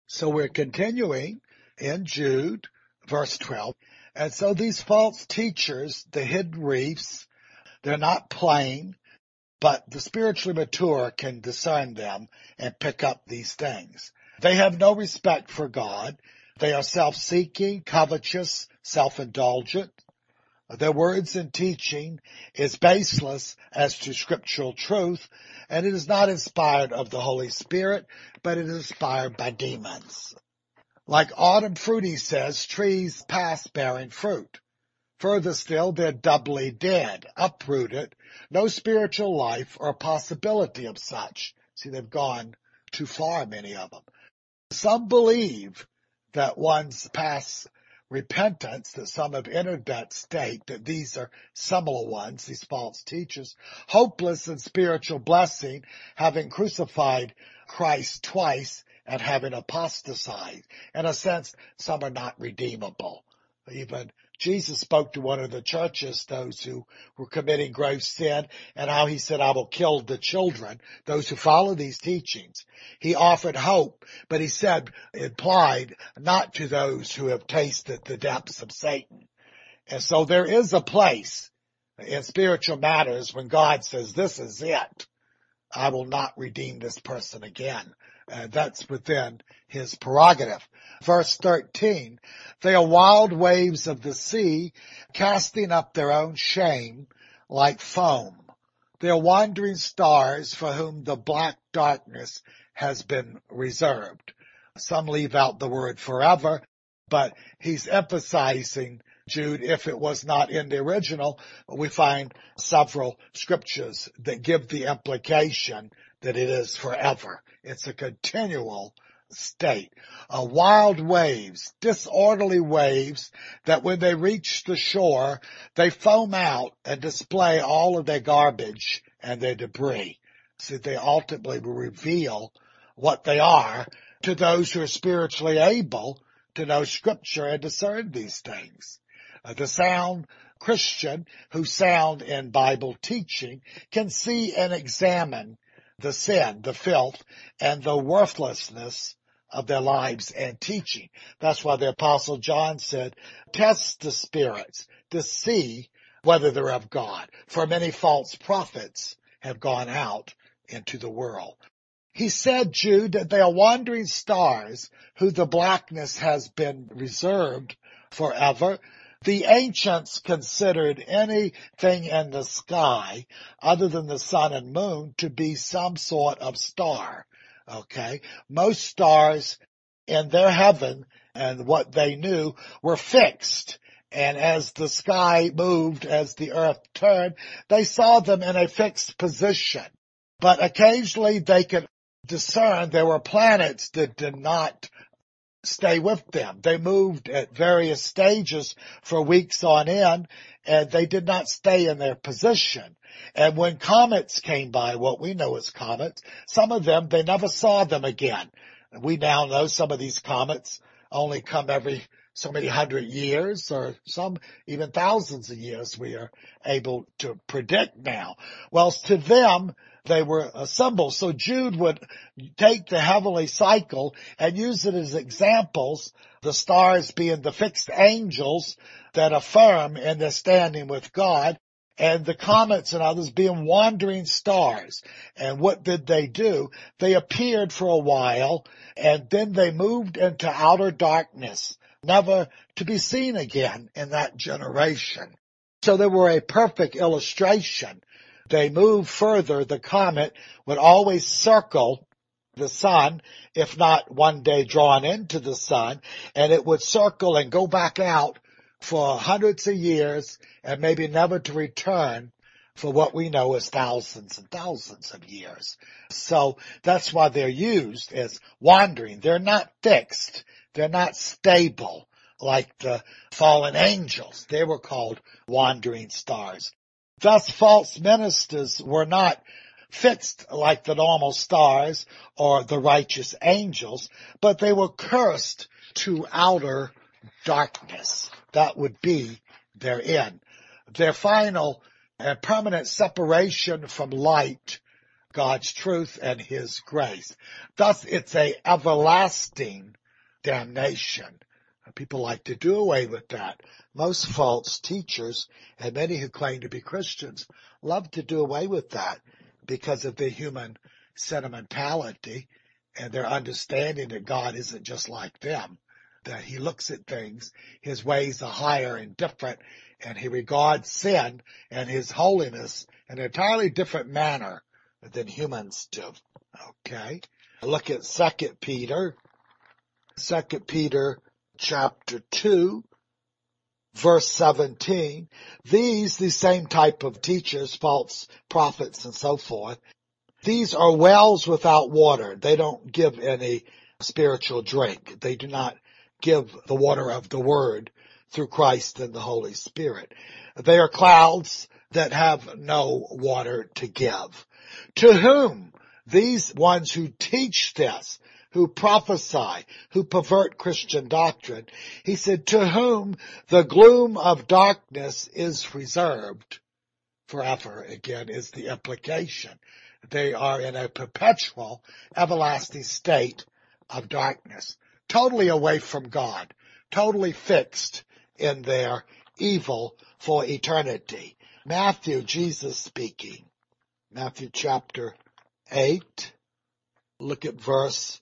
So we're continuing in Jude, verse 12. And so these false teachers, the hidden reefs, they're not plain, but the spiritually mature can discern them and pick up these things. They have no respect for God. They are self-seeking, covetous, self-indulgent. Their words and teaching is baseless as to scriptural truth, and it is not inspired of the Holy Spirit, but it is inspired by demons. Like autumn fruit, he says, trees past bearing fruit. Further still, they're doubly dead, uprooted, no spiritual life or possibility of such. See, they've gone too far, many of them. Some believe that one's past repentance, that some have entered that state, that these are similar ones, these false teachers, hopeless in spiritual blessing, having crucified Christ twice and having apostatized. In a sense, some are not redeemable. Even Jesus spoke to one of the churches, those who were committing grave sin, and how he said, I will kill the children, those who follow these teachings. He offered hope, but he said, implied, not to those who have tasted the depths of Satan. And so there is a place in spiritual matters when God says, this is it. I will not redeem this person again. That's within his prerogative. Verse 13, they are wild waves of the sea, casting up their own shame like foam. They are wandering stars for whom the black darkness has been reserved. Some leave out the word forever, but he's emphasizing, Jude, if it was not in the original, we find several scriptures that give the implication that it is forever. It's a continual state. Wild waves, disorderly waves that when they reach the shore, they foam out and display all of their garbage and their debris. So they ultimately will reveal what they are to those who are spiritually able to know Scripture and discern these things. The sound Christian who's sound in Bible teaching can see and examine the sin, the filth, and the worthlessness of their lives and teaching. That's why the Apostle John said, test the spirits to see whether they're of God, for many false prophets have gone out into the world. He said, Jude, that they are wandering stars who the blackness has been reserved forever. The ancients considered anything in the sky other than the sun and moon to be some sort of star. Okay. Most stars in their heaven and what they knew were fixed. And as the sky moved, as the earth turned, they saw them in a fixed position. But occasionally they could discern there were planets that did not stay with them. They moved at various stages for weeks on end, and they did not stay in their position. And when comets came by, what we know as comets, some of them, they never saw them again. We now know some of these comets only come every so many 100 years, or some even thousands of years we are able to predict now. Well, to them, they were a symbol. So Jude would take the heavenly cycle and use it as examples, the stars being the fixed angels that affirm in their standing with God, and the comets and others being wandering stars. And what did they do? They appeared for a while, and then they moved into outer darkness, never to be seen again in that generation. So they were a perfect illustration. They moved further. The comet would always circle the sun, if not one day drawn into the sun, and it would circle and go back out for hundreds of years and maybe never to return for what we know as thousands and thousands of years. So that's why they're used as wandering. They're not fixed. They're not stable like the fallen angels. They were called wandering stars. Thus, false ministers were not fixed like the normal stars or the righteous angels, but they were cursed to outer darkness. That would be their end. Their final and permanent separation from light God's truth and his grace. Thus, it's a everlasting damnation. People like to do away with that. Most false teachers and many who claim to be Christians love to do away with that because of their human sentimentality and their understanding that God isn't just like them, that he looks at things, his ways are higher and different, and he regards sin and his holiness in an entirely different manner than humans do. Okay? Look at 2 Peter. 2 Peter chapter 2, verse 17. The same type of teachers, false prophets and so forth, these are wells without water. They don't give any spiritual drink. They do not give the water of the word through Christ and the Holy Spirit. They are clouds that have no water to give. To whom? These ones who teach this, who prophesy, who pervert Christian doctrine. He said, to whom the gloom of darkness is reserved forever, again, is the implication. They are in a perpetual, everlasting state of darkness, totally away from God, totally fixed in their evil for eternity. Matthew, Jesus speaking, Matthew chapter 8, look at verse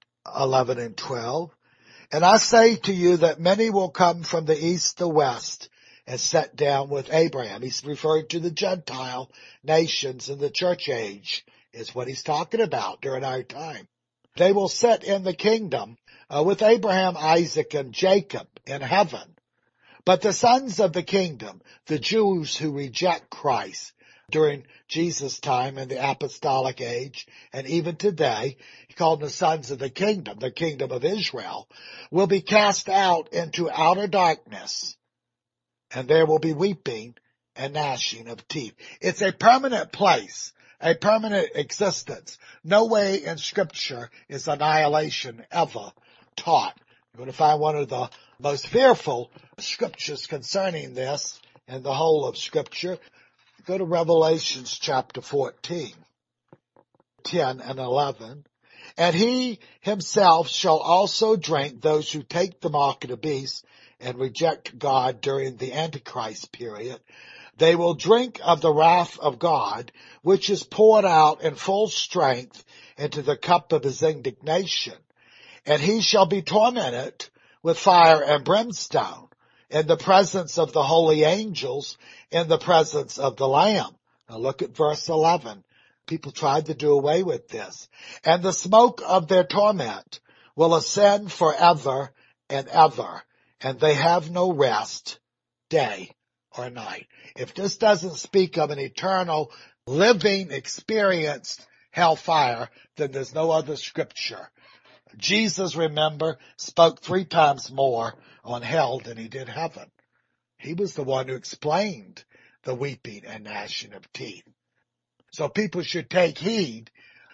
11 and 12. And I say to you that many will come from the east, the west, and sit down with Abraham. He's referring to the Gentile nations in the church age, is what he's talking about during our time. They will sit in the kingdom with Abraham, Isaac, and Jacob in heaven. But the sons of the kingdom, the Jews who reject Christ during Jesus' time in the apostolic age, and even today, he called them the sons of the kingdom of Israel, will be cast out into outer darkness, and there will be weeping and gnashing of teeth. It's a permanent place, a permanent existence. No way in Scripture is annihilation ever taught. You're going to find one of the most fearful scriptures concerning this in the whole of Scripture. Go to Revelations chapter 14, 10 and 11. And he himself shall also drink those who take the mark of the beast and reject God during the Antichrist period. They will drink of the wrath of God, which is poured out in full strength into the cup of his indignation. And he shall be tormented with fire and brimstone in the presence of the holy angels, in the presence of the Lamb. Now look at verse 11. People tried to do away with this. And the smoke of their torment will ascend forever and ever, and they have no rest, day or night. If this doesn't speak of an eternal, living, experienced hellfire, then there's no other scripture. Jesus, remember, spoke 3 times more on hell than he did heaven. He was the one who explained the weeping and gnashing of teeth. So people should take heed.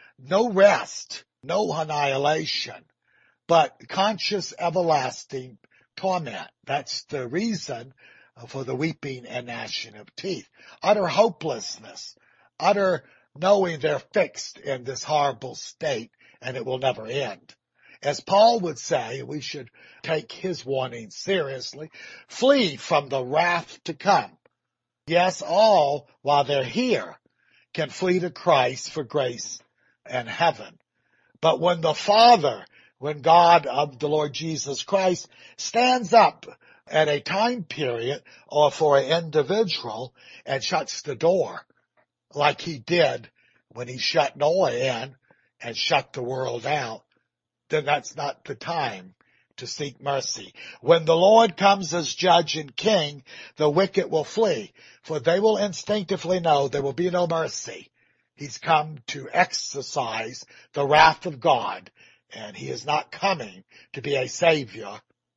No rest, no annihilation, but conscious everlasting torment. That's the reason for the weeping and gnashing of teeth. Utter hopelessness, utter knowing they're fixed in this horrible state and it will never end. As Paul would say, we should take his warning seriously. Flee from the wrath to come. Yes, all, while they're here, can flee to Christ for grace and heaven. But when the Father, when God of the Lord Jesus Christ stands up at a time period or for an individual and shuts the door, like he did when he shut Noah in and shut the world out, then that's not the time to seek mercy. When the Lord comes as judge and king, the wicked will flee, for they will instinctively know there will be no mercy. He's come to exercise the wrath of God, and he is not coming to be a savior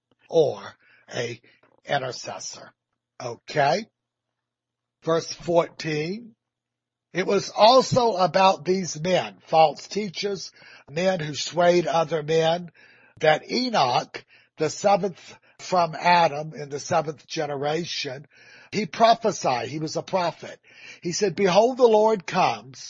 or a intercessor. Okay? Verse 14. It was also about these men, false teachers, men who swayed other men, that Enoch, the 7th from Adam in the 7th generation, he prophesied. He was a prophet. He said, behold, the Lord comes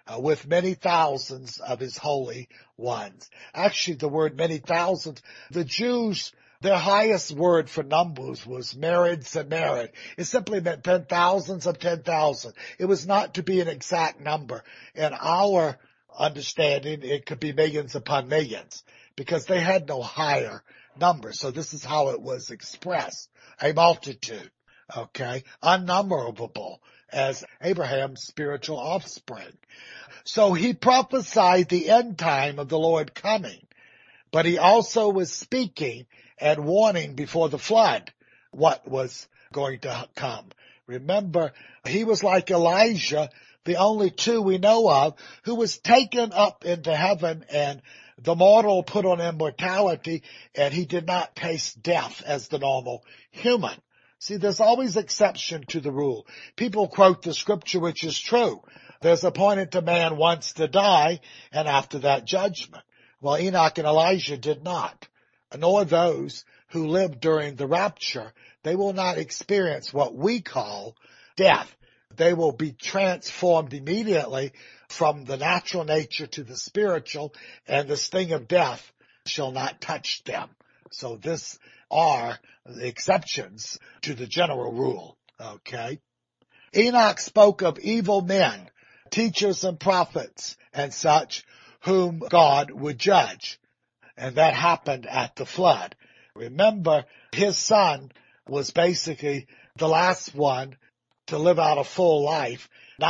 with many thousands of his holy ones. Actually, the word many thousands, the Jews, their highest word for numbers was merid semerid. It simply meant 10,000s of 10,000. It was not to be an exact number. In our understanding, it could be millions upon millions because they had no higher number. So this is how it was expressed. A multitude, okay, unnumberable as Abraham's spiritual offspring. So he prophesied the end time of the Lord coming, but he also was speaking and warning before the flood what was going to come. Remember, he was like Elijah, the only two we know of, who was taken up into heaven and the mortal put on immortality, and he did not taste death as the normal human. See, there's always exception to the rule. People quote the scripture, which is true. There's appointed to man once to die, and after that judgment. Well, Enoch and Elijah did not, nor those who lived during the rapture. They will not experience what we call death. They will be transformed immediately from the natural nature to the spiritual, and the sting of death shall not touch them. So this are the exceptions to the general rule, okay? Enoch spoke of evil men, teachers and prophets and such, whom God would judge. And that happened at the flood. Remember, his son was basically the last one to live out a full life,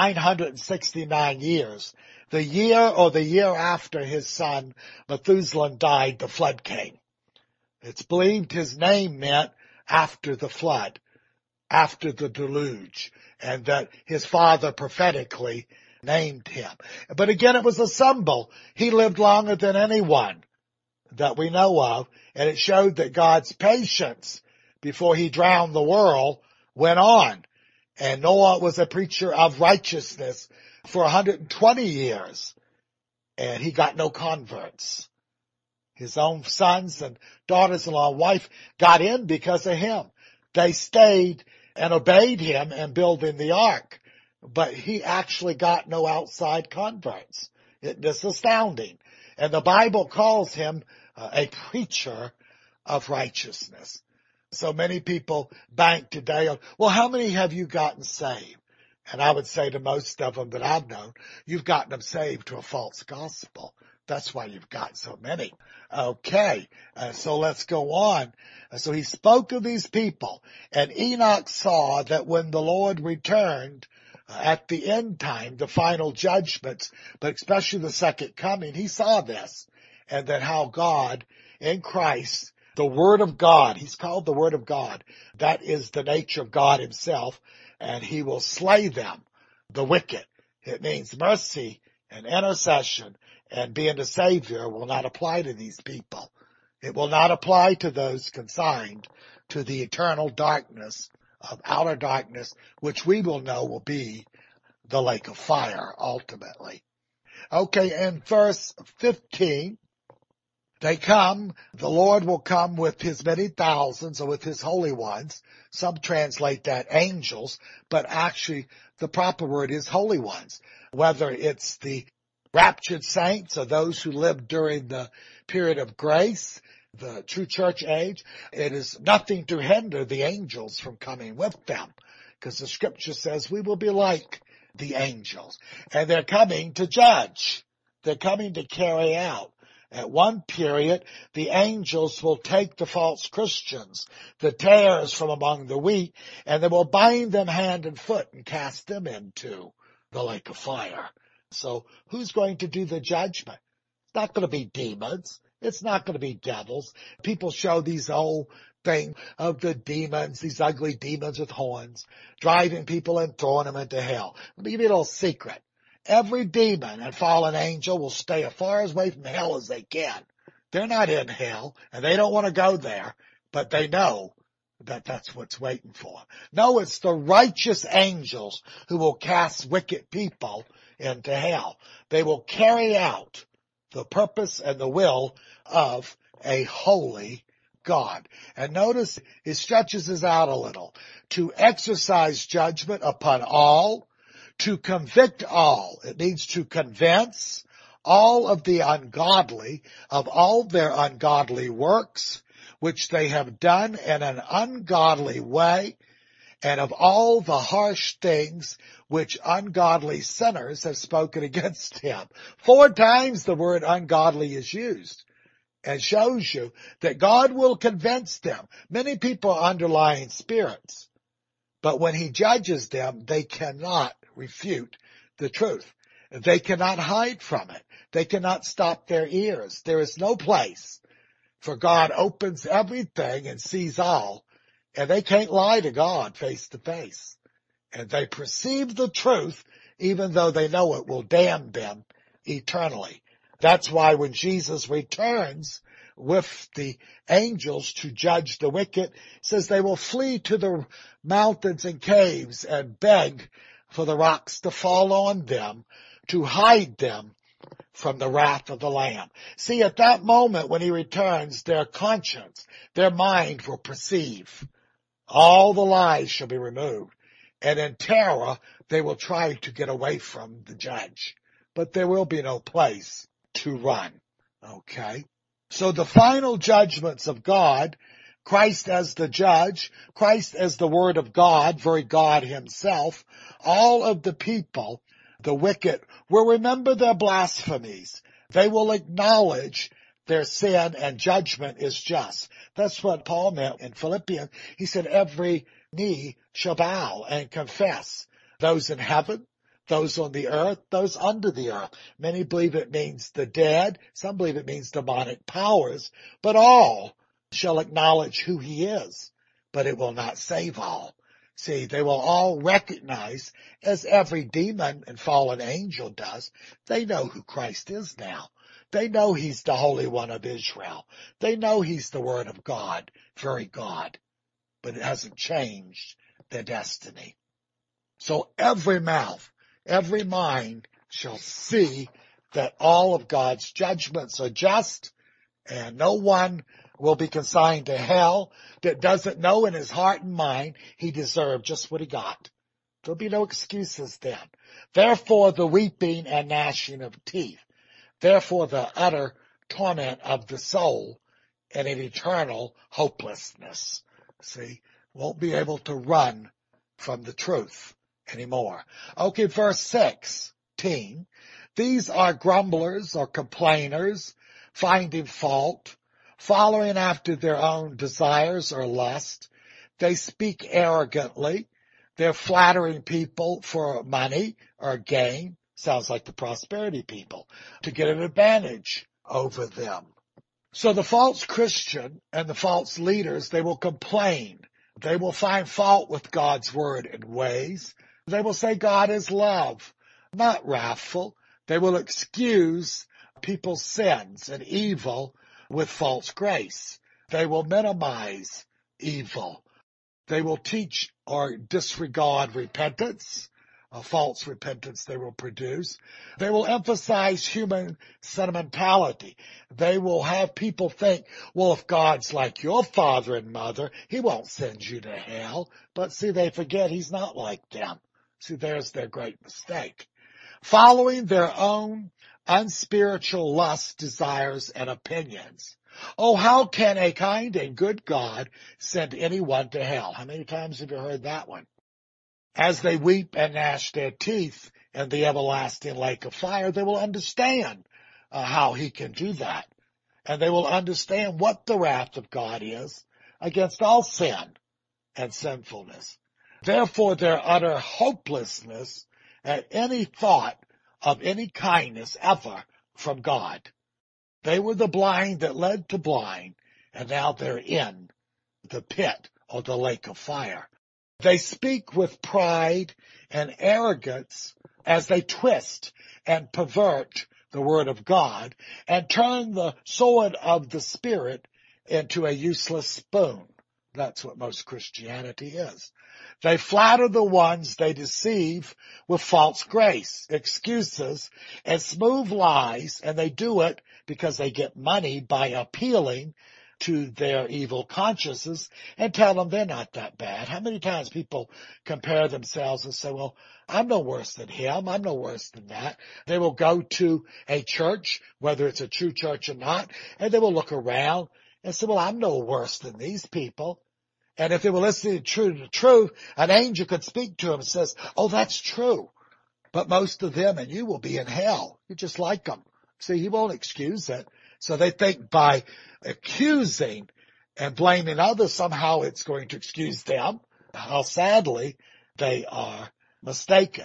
969 years. The year after his son Methuselah died, the flood came. It's believed his name meant after the flood, after the deluge, and that his father prophetically named him. But again, it was a symbol. He lived longer than anyone that we know of, and it showed that God's patience before he drowned the world went on. And Noah was a preacher of righteousness for 120 years, and he got no converts. His own sons and daughters-in-law, wife got in because of him. They stayed and obeyed him in building the ark, but he actually got no outside converts. It's astounding. And the Bible calls him a preacher of righteousness. So many people bank today on, well, how many have you gotten saved? And I would say to most of them that I've known, you've gotten them saved to a false gospel. That's why you've got so many. Okay, so let's go on. So he spoke of these people, and Enoch saw that when the Lord returned at the end time, the final judgments, but especially the second coming, he saw this, and that how God in Christ, the Word of God, he's called the Word of God, that is the nature of God himself, and he will slay them, the wicked. It means mercy and intercession and being a savior will not apply to these people. It will not apply to those consigned to the eternal darkness of outer darkness, which we will know will be the lake of fire ultimately. Okay, in verse 15, the Lord will come with his many thousands or with his holy ones. Some translate that angels, but actually the proper word is holy ones. Whether it's the raptured saints or those who lived during the period of grace, the true church age, it is nothing to hinder the angels from coming with them, because the scripture says we will be like the angels. And they're coming to judge. They're coming to carry out. At one period, the angels will take the false Christians, the tares from among the wheat, and they will bind them hand and foot and cast them into the lake of fire. So who's going to do the judgment? It's not going to be demons. It's not going to be devils. People show these old things of the demons, these ugly demons with horns, driving people and throwing them into hell. Let me give you a little secret. Every demon and fallen angel will stay as far away from hell as they can. They're not in hell, and they don't want to go there, but they know that that's what's waiting for. No, it's the righteous angels who will cast wicked people into hell. They will carry out the purpose and the will of a holy God. And notice it stretches us out a little. To exercise judgment upon all, to convict all. It needs to convince all of the ungodly of all their ungodly works, which they have done in an ungodly way, and of all the harsh things which ungodly sinners have spoken against him. 4 times the word ungodly is used, and shows you that God will convince them. Many people are underlying spirits, but when he judges them, they cannot refute the truth. They cannot hide from it. They cannot stop their ears. There is no place, for God opens everything and sees all, and they can't lie to God face to face. And they perceive the truth even though they know it will damn them eternally. That's why when Jesus returns with the angels to judge the wicked, it says they will flee to the mountains and caves and beg for the rocks to fall on them to hide them from the wrath of the Lamb. See, at that moment when he returns, their conscience, their mind will perceive. All the lies shall be removed. And in terror, they will try to get away from the judge. But there will be no place to run. Okay? So the final judgments of God, Christ as the judge, Christ as the Word of God, very God himself, all of the people, the wicked, will remember their blasphemies. They will acknowledge their sin, and judgment is just. That's what Paul meant in Philippians. He said, every knee shall bow and confess. Those in heaven, those on the earth, those under the earth. Many believe it means the dead. Some believe it means demonic powers. But all shall acknowledge who he is. But it will not save all. See, they will all recognize, as every demon and fallen angel does, they know who Christ is now. They know he's the Holy One of Israel. They know he's the Word of God, very God. But it hasn't changed their destiny. So every mouth, every mind shall see that all of God's judgments are just, and no one will be consigned to hell that doesn't know in his heart and mind he deserved just what he got. There'll be no excuses then. Therefore the weeping and gnashing of teeth. Therefore the utter torment of the soul and an eternal hopelessness. See, won't be able to run from the truth anymore. Okay, verse 16. These are grumblers or complainers, finding fault, following after their own desires or lust. They speak arrogantly. They're flattering people for money or gain. Sounds like the prosperity people, to get an advantage over them. So the false Christian and the false leaders, they will complain. They will find fault with God's word and ways. They will say God is love, not wrathful. They will excuse people's sins and evil with false grace. They will minimize evil. They will teach or disregard repentance, a false repentance they will produce. They will emphasize human sentimentality. They will have people think, well, if God's like your father and mother, he won't send you to hell. But see, they forget he's not like them. See, there's their great mistake. Following their own unspiritual lusts, desires, and opinions. Oh, how can a kind and good God send anyone to hell? How many times have you heard that one? As they weep and gnash their teeth in the everlasting lake of fire, they will understand how he can do that. And they will understand what the wrath of God is against all sin and sinfulness. Therefore, their utter hopelessness at any thought of any kindness ever from God. They were the blind that led to blind, and now they're in the pit or the lake of fire. They speak with pride and arrogance as they twist and pervert the word of God and turn the sword of the Spirit into a useless spoon. That's what most Christianity is. They flatter the ones they deceive with false grace, excuses, and smooth lies, and they do it because they get money by appealing to their evil consciences and tell them they're not that bad. How many times people compare themselves and say, well, I'm no worse than him. I'm no worse than that. They will go to a church, whether it's a true church or not, and they will look around and say, well, I'm no worse than these people. And if they were listening to the truth, an angel could speak to them and says, oh, that's true. But most of them and you will be in hell. You're just like them. See, he won't excuse it. So they think by accusing and blaming others, somehow it's going to excuse them. How sadly they are mistaken.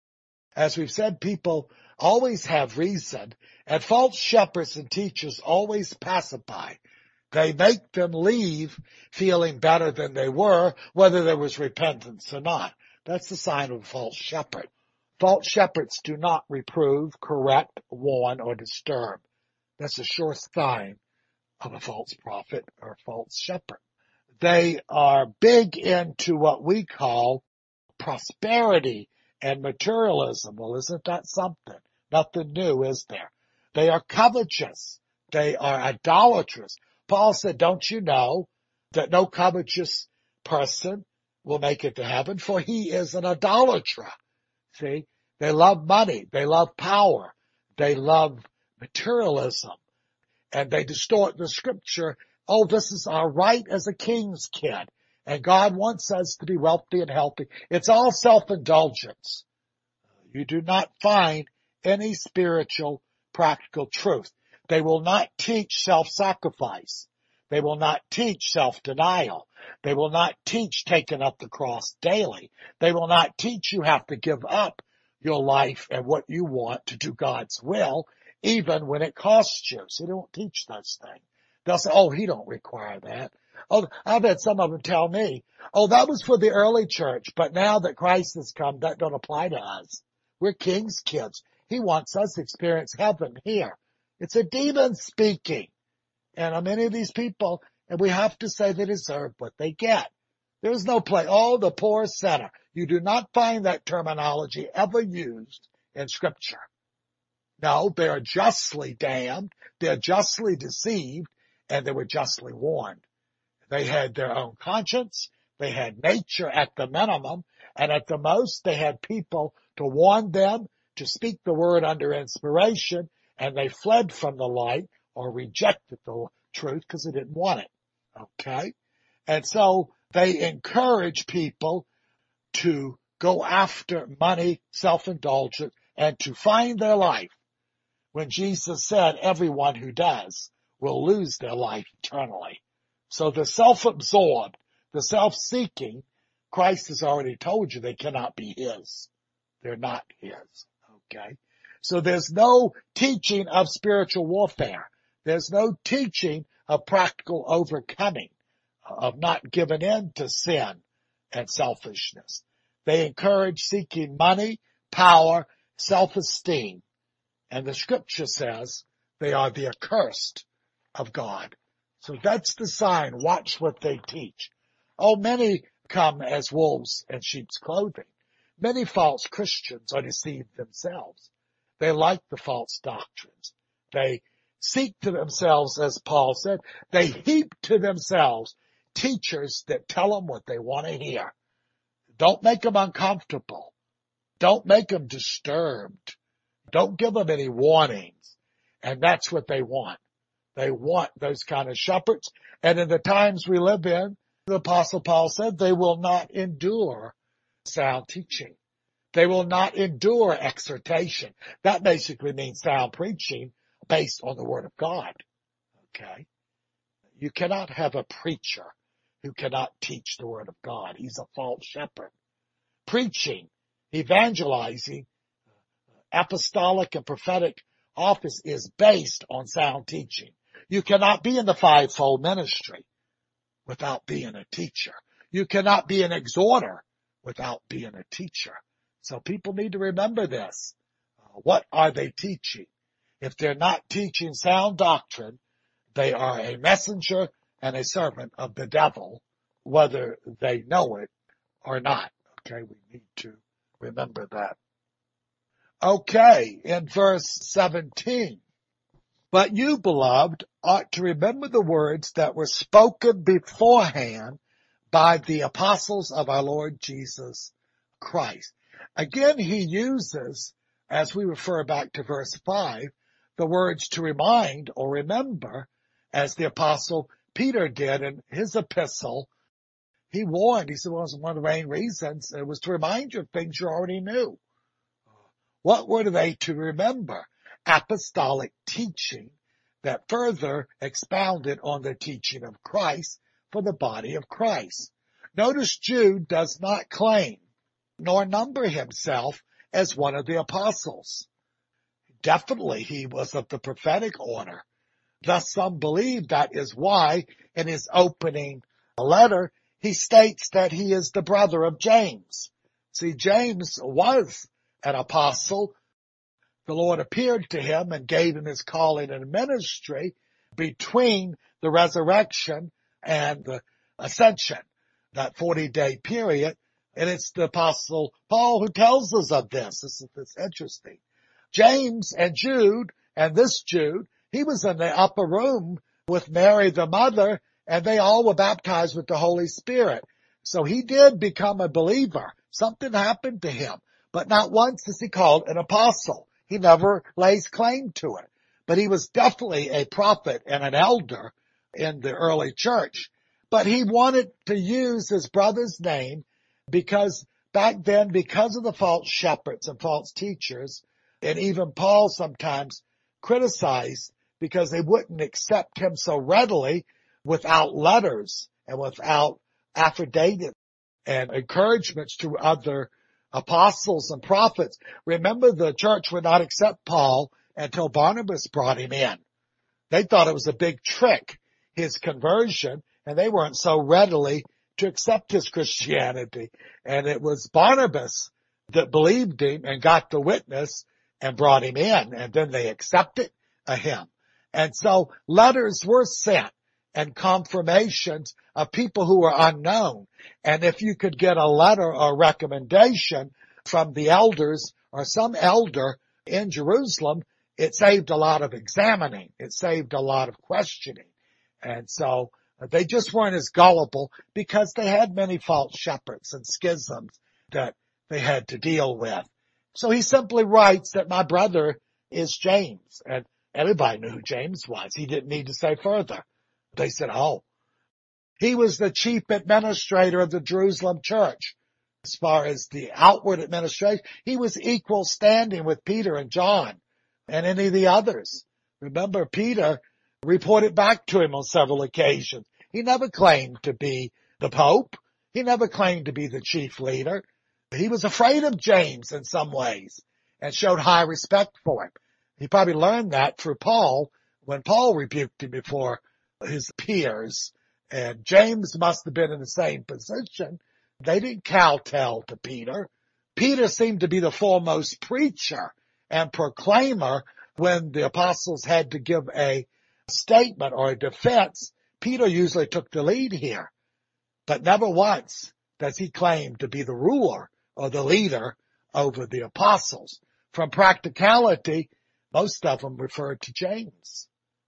As we've said, people always have reason, and false shepherds and teachers always pacify. They make them leave feeling better than they were, whether there was repentance or not. That's the sign of a false shepherd. False shepherds do not reprove, correct, warn, or disturb. That's a sure sign of a false prophet or a false shepherd. They are big into what we call prosperity and materialism. Well, isn't that something? Nothing new, is there? They are covetous. They are idolatrous. Paul said, don't you know that no covetous person will make it to heaven? For he is an idolater. See, they love money. They love power. They love materialism. And they distort the scripture. Oh, this is our right as a king's kid. And God wants us to be wealthy and healthy. It's all self-indulgence. You do not find any spiritual, practical truth. They will not teach self-sacrifice. They will not teach self-denial. They will not teach taking up the cross daily. They will not teach you have to give up your life and what you want to do God's will, even when it costs you. So they don't teach those things. They'll say, oh, he don't require that. Oh, I've had some of them tell me, oh, that was for the early church, but now that Christ has come, that don't apply to us. We're king's kids. He wants us to experience heaven here. It's a demon speaking. And many of these people, and we have to say they deserve what they get. There's no play. Oh, the poor sinner. You do not find that terminology ever used in Scripture. No, they are justly damned. They're justly deceived, and they were justly warned. They had their own conscience. They had nature at the minimum, and at the most, they had people to warn them, to speak the word under inspiration, and they fled from the light or rejected the truth because they didn't want it. Okay? And so they encourage people to go after money, self-indulgence, and to find their life. When Jesus said everyone who does will lose their life eternally. So the self-absorbed, the self-seeking, Christ has already told you they cannot be his. They're not his. Okay? So there's no teaching of spiritual warfare. There's no teaching of practical overcoming, of not giving in to sin and selfishness. They encourage seeking money, power, self-esteem. And the scripture says they are the accursed of God. So that's the sign. Watch what they teach. Oh, many come as wolves in sheep's clothing. Many false Christians are deceived themselves. They like the false doctrines. They seek to themselves, as Paul said, they heap to themselves teachers that tell them what they want to hear. Don't make them uncomfortable. Don't make them disturbed. Don't give them any warnings. And that's what they want. They want those kind of shepherds. And in the times we live in, the Apostle Paul said they will not endure sound teaching. They will not endure exhortation. That basically means sound preaching based on the Word of God. Okay? You cannot have a preacher who cannot teach the Word of God. He's a false shepherd. Preaching, evangelizing, apostolic and prophetic office is based on sound teaching. You cannot be in the fivefold ministry without being a teacher. You cannot be an exhorter without being a teacher. So people need to remember this. What are they teaching? If they're not teaching sound doctrine, they are a messenger and a servant of the devil, whether they know it or not. Okay, we need to remember that. Okay, in verse 17, But you, beloved, ought to remember the words that were spoken beforehand by the apostles of our Lord Jesus Christ. Again, he uses, as we refer back to verse 5, the words to remind or remember, as the apostle Peter did in his epistle. He warned, he said, well, one of the main reasons it was to remind you of things you already knew. What were they to remember? Apostolic teaching that further expounded on the teaching of Christ for the body of Christ. Notice Jude does not claim nor number himself as one of the apostles. Definitely he was of the prophetic order. Thus some believe that is why in his opening letter he states that he is the brother of James. See, James was an apostle. The Lord appeared to him and gave him his calling and ministry between the resurrection and the ascension, that 40-day period. And it's the apostle Paul who tells us of this. It's interesting. James and Jude, and this Jude, he was in the upper room with Mary the mother, and they all were baptized with the Holy Spirit. So he did become a believer. Something happened to him, but not once is he called an apostle. He never lays claim to it, but he was definitely a prophet and an elder in the early church. But he wanted to use his brother's name because back then, because of the false shepherds and false teachers, and even Paul sometimes criticized because they wouldn't accept him so readily without letters and without affidavits and encouragements to other apostles and prophets. Remember, the church would not accept Paul until Barnabas brought him in. They thought it was a big trick, his conversion, and they weren't so readily to accept his Christianity. And it was Barnabas that believed him and got the witness and brought him in, and then they accepted him. And so letters were sent and confirmations of people who were unknown. And if you could get a letter or recommendation from the elders or some elder in Jerusalem, it saved a lot of examining. It saved a lot of questioning. And so they just weren't as gullible because they had many false shepherds and schisms that they had to deal with. So he simply writes that my brother is James, and everybody knew who James was. He didn't need to say further. They said, oh, he was the chief administrator of the Jerusalem church. As far as the outward administration, he was equal standing with Peter and John and any of the others. Remember, Peter reported back to him on several occasions. He never claimed to be the Pope. He never claimed to be the chief leader. He was afraid of James in some ways and showed high respect for him. He probably learned that through Paul when Paul rebuked him before his peers. And James must have been in the same position. They didn't kowtow to Peter. Peter seemed to be the foremost preacher and proclaimer when the apostles had to give a statement or a defense. Peter usually took the lead here, but never once does he claim to be the ruler or the leader over the apostles. From practicality, most of them referred to James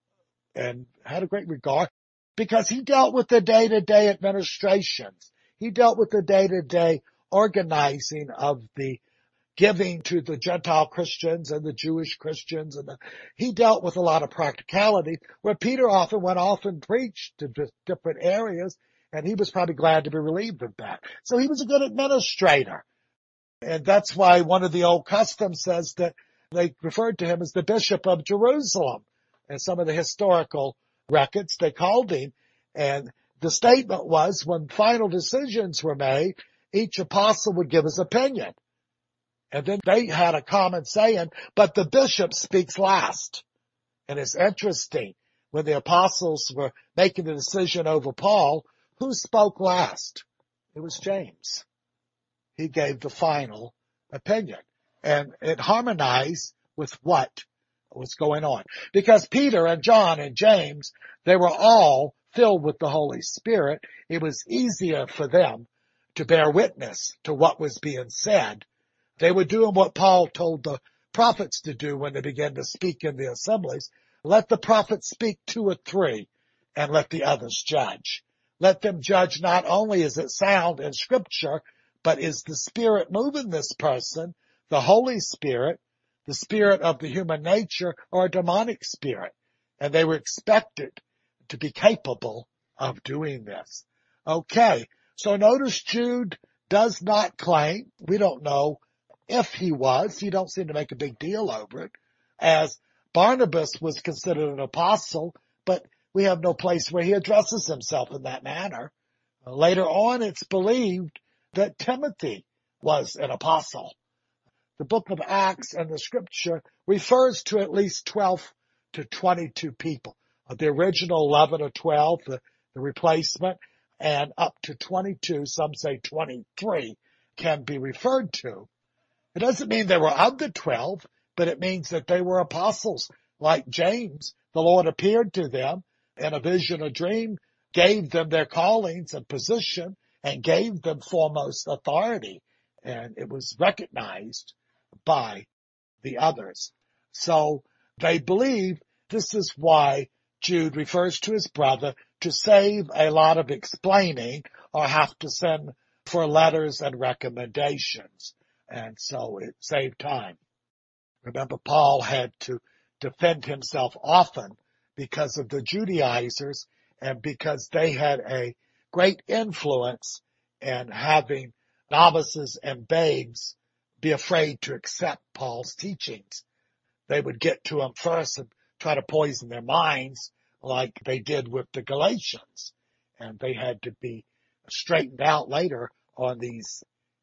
and had a great regard because he dealt with the day-to-day administrations. He dealt with the day-to-day organizing of the giving to the Gentile Christians and the Jewish Christians. And he dealt with a lot of practicality where Peter often went off and preached to different areas, and he was probably glad to be relieved of that. So he was a good administrator. And that's why one of the old customs says that they referred to him as the Bishop of Jerusalem. And some of the historical records, they called him. And the statement was when final decisions were made, each apostle would give his opinion. And then they had a common saying, but the bishop speaks last. And it's interesting, when the apostles were making the decision over Paul, who spoke last? It was James. He gave the final opinion. And it harmonized with what was going on. Because Peter and John and James, they were all filled with the Holy Spirit. It was easier for them to bear witness to what was being said. They were doing what Paul told the prophets to do when they began to speak in the assemblies. Let the prophets speak 2 or 3, and let the others judge. Let them judge not only is it sound in Scripture, but is the Spirit moving this person, the Holy Spirit, the spirit of the human nature, or a demonic spirit. And they were expected to be capable of doing this. Okay, so notice Jude does not claim, we don't know if he was, he don't seem to make a big deal over it, as Barnabas was considered an apostle, but we have no place where he addresses himself in that manner. Later on, it's believed that Timothy was an apostle. The book of Acts and the Scripture refers to at least 12 to 22 people. The original 11 or 12, the replacement, and up to 22, some say 23, can be referred to. It doesn't mean they were of the 12, but it means that they were apostles. Like James, the Lord appeared to them in a vision or dream, gave them their callings and position, and gave them foremost authority. And it was recognized by the others. So they believe this is why Jude refers to his brother to save a lot of explaining or have to send for letters and recommendations. And so it saved time. Remember, Paul had to defend himself often because of the Judaizers and because they had a great influence in having novices and babes be afraid to accept Paul's teachings. They would get to him first and try to poison their minds like they did with the Galatians. And they had to be straightened out later on these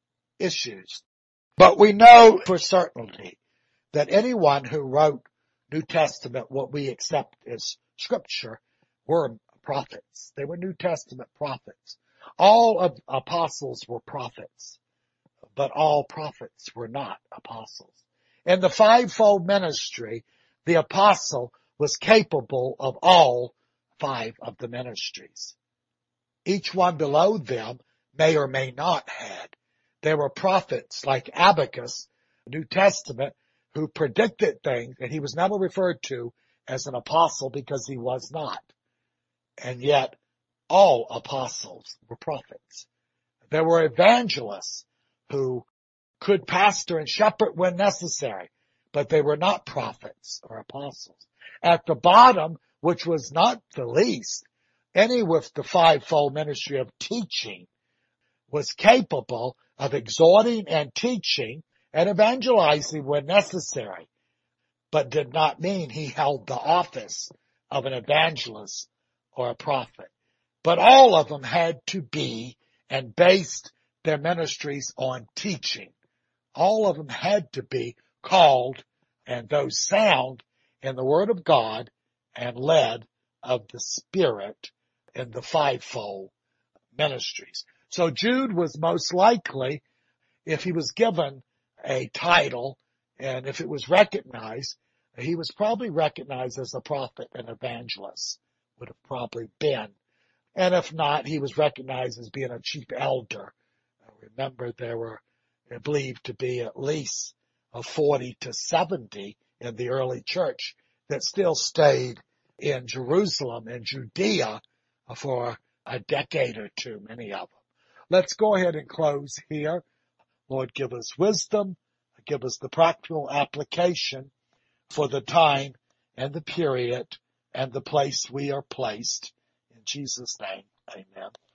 issues. But we know for certainty that anyone who wrote New Testament, what we accept as Scripture, were prophets. They were New Testament prophets. All of apostles were prophets, but all prophets were not apostles. In the fivefold ministry, the apostle was capable of all 5 of the ministries. Each one below them may or may not had. There were prophets like Abacus, New Testament, who predicted things, and he was never referred to as an apostle because he was not. And yet, all apostles were prophets. There were evangelists who could pastor and shepherd when necessary, but they were not prophets or apostles. At the bottom, which was not the least, any with the fivefold ministry of teaching was capable of exhorting and teaching and evangelizing when necessary, but did not mean he held the office of an evangelist or a prophet. But all of them had to be and based their ministries on teaching. All of them had to be called and those sound in the Word of God and led of the Spirit in the fivefold ministries. So Jude was most likely, if he was given a title and if it was recognized, he was probably recognized as a prophet and evangelist, would have probably been. And if not, he was recognized as being a chief elder. Remember, there were believed to be at least 40 to 70 in the early church that still stayed in Jerusalem and Judea for a decade or two, many of them. Let's go ahead and close here. Lord, give us wisdom, give us the practical application for the time and the period and the place we are placed. In Jesus' name, amen.